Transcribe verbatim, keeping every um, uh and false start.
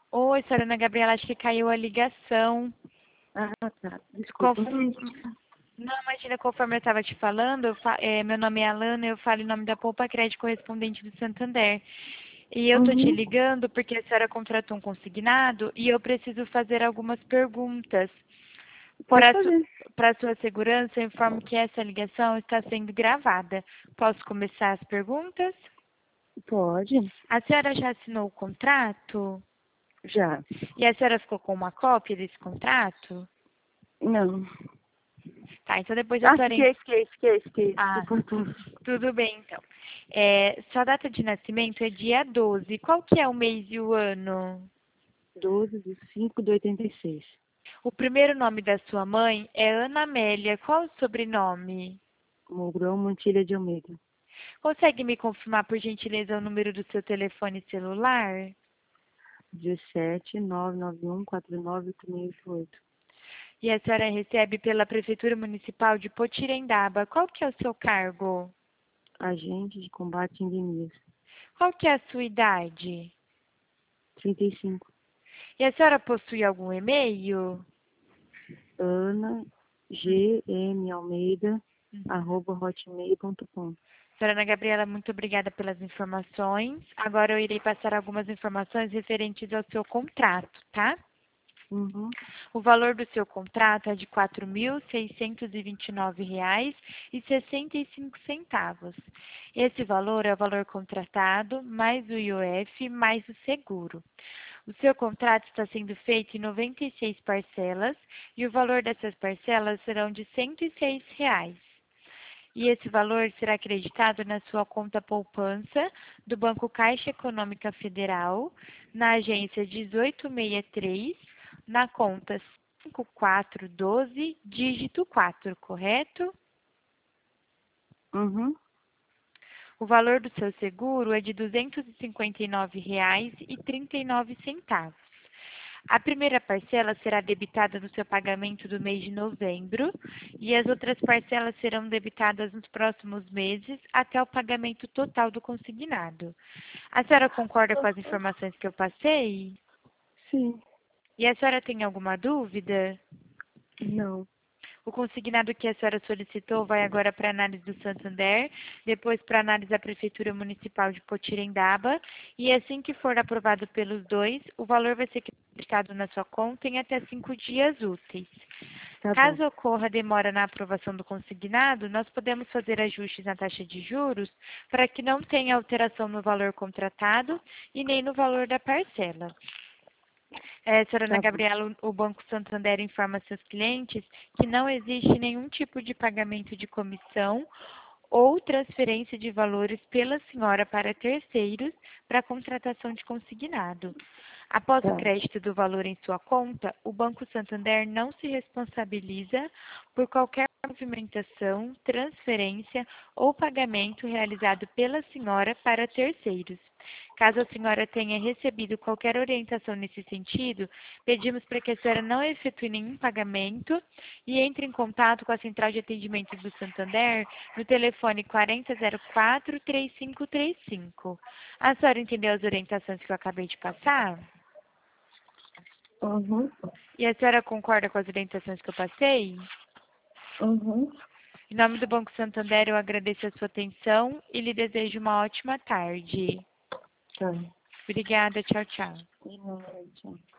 Oi, senhora Ana Gabriela, acho que caiu a ligação. Ah, tá. Desculpa. Conf- Não, imagina, conforme eu estava te falando, eu fa- eh, meu nome é Alana, eu falo em nome da Poupa Crédito correspondente do Santander. E eu tô te Uhum. ligando porque a senhora contratou um consignado e eu preciso fazer algumas perguntas. Pode Para su fazer. para sua segurança, eu informo que essa ligação está sendo gravada. Posso começar as perguntas? Pode. A senhora já assinou o contrato? Já. E a senhora ficou com uma cópia desse contrato? Não. Tá, então depois a Ah, senhora... fiquei, fiquei, fiquei, fiquei. Ah, Desculpa tudo. tudo bem, então. É, sua data de nascimento é dia doze. Qual que é o mês e o ano? doze de cinco de oitenta e seis. O primeiro nome da sua mãe é Ana Amélia. Qual o sobrenome? Mogrão Mantilha de Almeida. Consegue me confirmar, por gentileza, o número do seu telefone celular? dezessete, nove nove um, quatro nove oito seis oito oito. E a senhora recebe pela Prefeitura Municipal de Potirendaba. Qual que é o seu cargo? Agente de combate a endemias. Qual que é a sua idade? trinta e cinco. E a senhora possui algum e-mail? Ana Hum, G M Almeida, uhum. arroba hotmail ponto com. Senhora Ana Gabriela, muito obrigada pelas informações. Agora eu irei passar algumas informações referentes ao seu contrato, tá? Uhum. O valor do seu contrato é de quatro mil seiscentos e vinte e nove reais e sessenta e cinco centavos. Esse valor é o valor contratado mais o I O F mais o seguro. O seu contrato está sendo feito em noventa e seis parcelas e o valor dessas parcelas serão de cento e seis reais. E esse valor será acreditado na sua conta poupança do Banco Caixa Econômica Federal, na agência dezoito sessenta e três, na conta cinco quatro um dois, dígito quatro, correto? Uhum. O valor do seu seguro é de duzentos e cinquenta e nove reais e trinta e nove centavos. A primeira parcela será debitada no seu pagamento do mês de novembro e as outras parcelas serão debitadas nos próximos meses até o pagamento total do consignado. A senhora concorda com as informações que eu passei? Sim. E a senhora tem alguma dúvida? Não. O consignado que a senhora solicitou vai agora para análise do Santander, depois para análise da Prefeitura Municipal de Potirendaba, e assim que for aprovado pelos dois, o valor vai ser acreditado na sua conta em até cinco dias úteis. Tá bom. Caso ocorra demora na aprovação do consignado, nós podemos fazer ajustes na taxa de juros para que não tenha alteração no valor contratado e nem no valor da parcela. É, senhora Ana Tá bom. Gabriela, o o Banco Santander informa seus clientes que não existe nenhum tipo de pagamento de comissão ou transferência de valores pela senhora para terceiros para contratação de consignado. Após o Tá. crédito do valor em sua conta, o Banco Santander não se responsabiliza por qualquer movimentação, transferência ou pagamento realizado pela senhora para terceiros. Caso a senhora tenha recebido qualquer orientação nesse sentido, pedimos para que a senhora não efetue nenhum pagamento e entre em contato com a Central de Atendimento do Santander no telefone quatro zero zero quatro, três cinco três cinco. A senhora entendeu as orientações que eu acabei de passar? Uhum. E a senhora concorda com as orientações que eu passei? Uhum. Em nome do Banco Santander, eu agradeço a sua atenção e lhe desejo uma ótima tarde. Tá. Obrigada, tchau, tchau. Uhum.